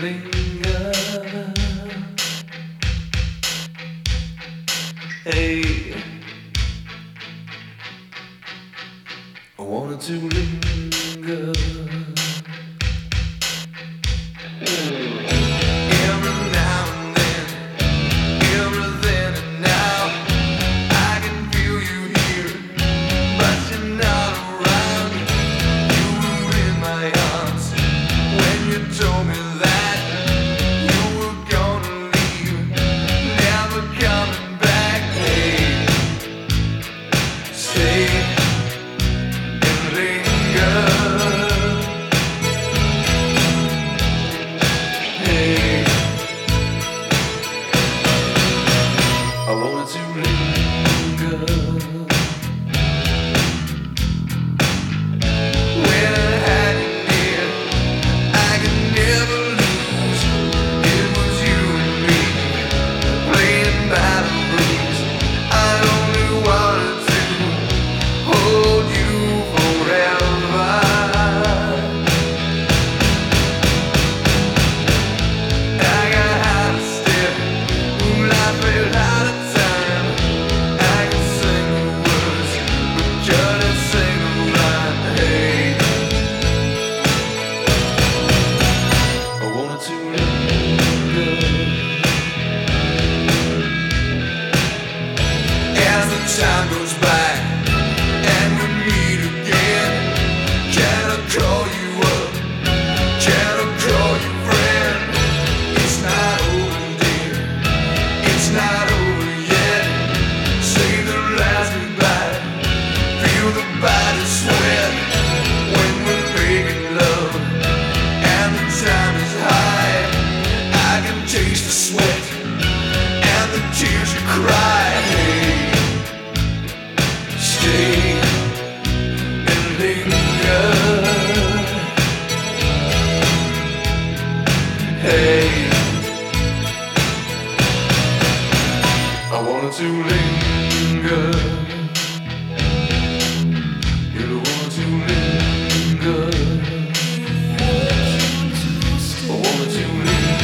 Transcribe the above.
linger. Hey, I wanted to linger. Every now and then, every then and now, I can feel you here, but you're not around. You were in my arms when you told me that you were gonna leave, never coming back. Hey, stay and linger. Hey, I wanted to linger. When I had you near, I could never lose. It was you and me, playing by the rules. I only wanted to hold you forever. I got out of step, life fell out of time. I can sing the words, but couldn't sing the line. Hey, I wanted to linger. As the time goes by and we meet again, can I call you up? Can I call you friend? It's not over, dear. It's not over yet. Say the last goodbye. Feel the body sweat when we're making love, and the time is high. I can taste the sweat and the tears you cry. Hey, stay and linger. Hey, I wanted to linger. You want to linger. I wanted to linger.